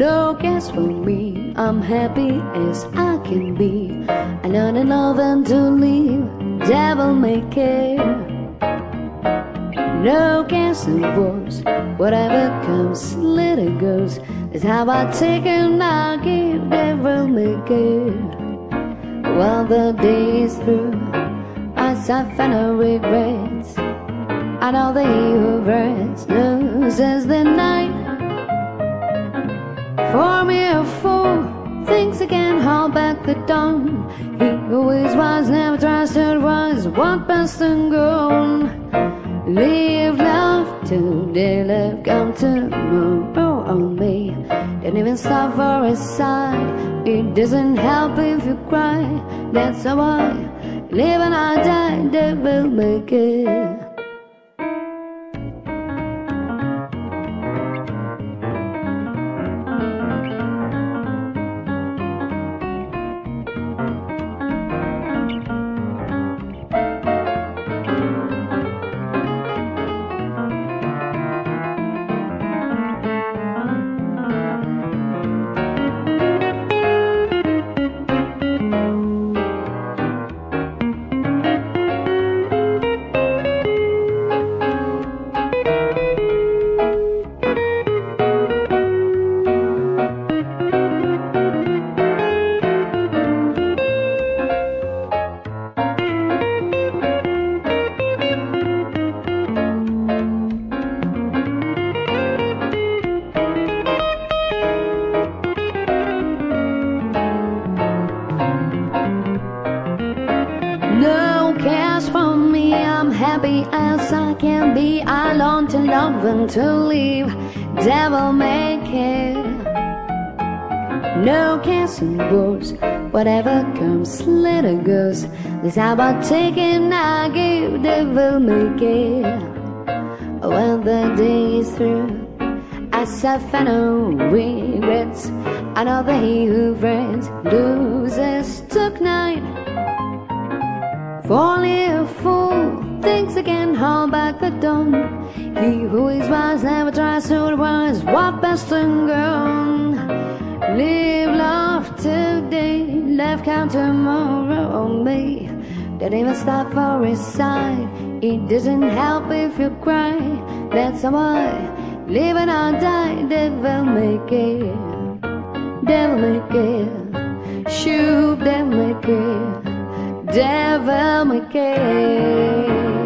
No cares for me, I'm happy as I can be. I know that love and to leave, devil may care. No cares and wars, whatever comes, let it goes. That's how I take and I give, devil may care. While the day is through, I suffer no regrets. I know that he who rests loses the night. For me a fool thinks he can hold back the dawn. He who is wise never trusted was what past and gone. Live love today, live come tomorrow on me. Don't even stop for a sigh. It doesn't help if you cry. That's how I live and I die, devil may care. No cares for me, I'm happy as I can be. I long to love and to leave, devil may care. No cares and woes, whatever comes, let it goes. This how I take and I give, devil may care. When the day is through, I suffer no regrets. I know that he who friends loses tonight. For only a fool thinks he can hold back the dawn. He who is wise never tries to advise what best and gone. Live love today, life count tomorrow on me. Don't even stop for his side. It doesn't help if you cry. That's how I live and I die, devil may care. Devil may care. Shoot, devil may care. Devil may care.